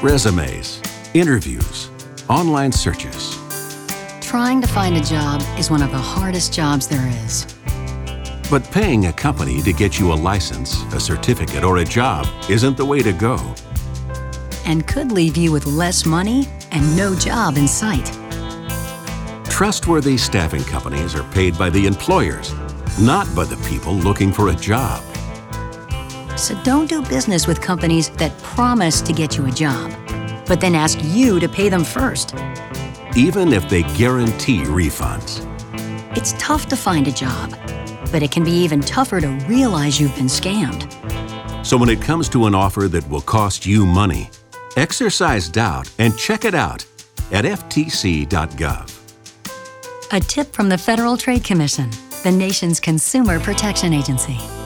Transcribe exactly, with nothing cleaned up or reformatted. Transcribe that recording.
Resumes, interviews, online searches. Trying to find a job is one of the hardest jobs there is. But paying a company to get you a license, a certificate, or a job isn't the way to go. And could leave you with less money and no job in sight. Trustworthy staffing companies are paid by the employers, not by the people looking for a job. So don't do business with companies that promise to get you a job, but then ask you to pay them first. Even if they guarantee refunds. It's tough to find a job, but it can be even tougher to realize you've been scammed. So when it comes to an offer that will cost you money, exercise doubt and check it out at F T C dot gov. A tip from the Federal Trade Commission, the nation's consumer protection agency.